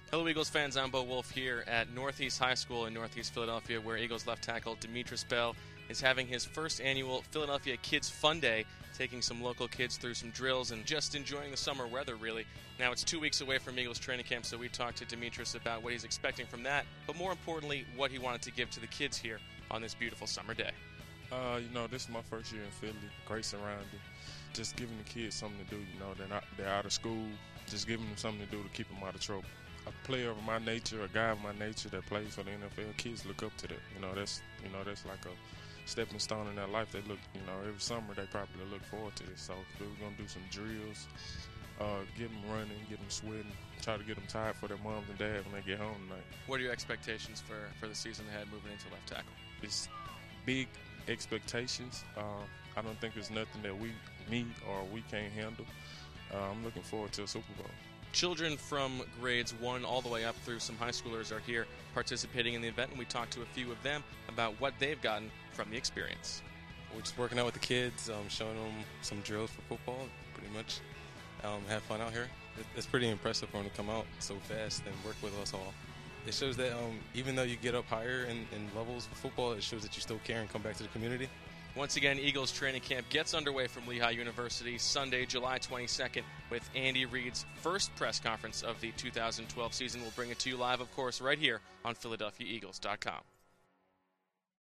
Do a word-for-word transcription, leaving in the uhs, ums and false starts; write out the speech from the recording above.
Hello, Eagles fans. I'm Bo Wolf here at Northeast High School in Northeast Philadelphia, where Eagles left tackle Demetris Bell is having his first annual Philadelphia Kids Fun Day, taking some local kids through some drills and just enjoying the summer weather, really. Now, it's two weeks away from Eagles training camp, so we talked to Demetris about what he's expecting from that, but more importantly, what he wanted to give to the kids here on this beautiful summer day. Uh, you know, this is my first year in Philly, great surrounding. Just giving the kids something to do, you know, they're, not, they're out of school, just giving them something to do to keep them out of trouble. A player of my nature, a guy of my nature that plays for the N F L, kids look up to that. You know, that's you know that's like a stepping stone in their life. They look, you know, every summer they probably look forward to this. So we're gonna do some drills, uh, get them running, get them sweating, try to get them tired for their moms and dads when they get home tonight. What are your expectations for for the season ahead, moving into left tackle? It's big expectations. Uh, I don't think there's nothing that we, me, or we can't handle. Uh, I'm looking forward to a Super Bowl. Children from grades one all the way up through some high schoolers are here participating in the event, and we talked to a few of them about what they've gotten from the experience. We're just working out with the kids, um, showing them some drills for football, pretty much. Um, have fun out here. It, it's pretty impressive for them to come out so fast and work with us all. It shows that um, even though you get up higher in, in levels of football, it shows that you still care and come back to the community. Once again, Eagles training camp gets underway from Lehigh University Sunday, July twenty-second, with Andy Reid's first press conference of the two thousand twelve season. We'll bring it to you live, of course, right here on Philadelphia Eagles dot com.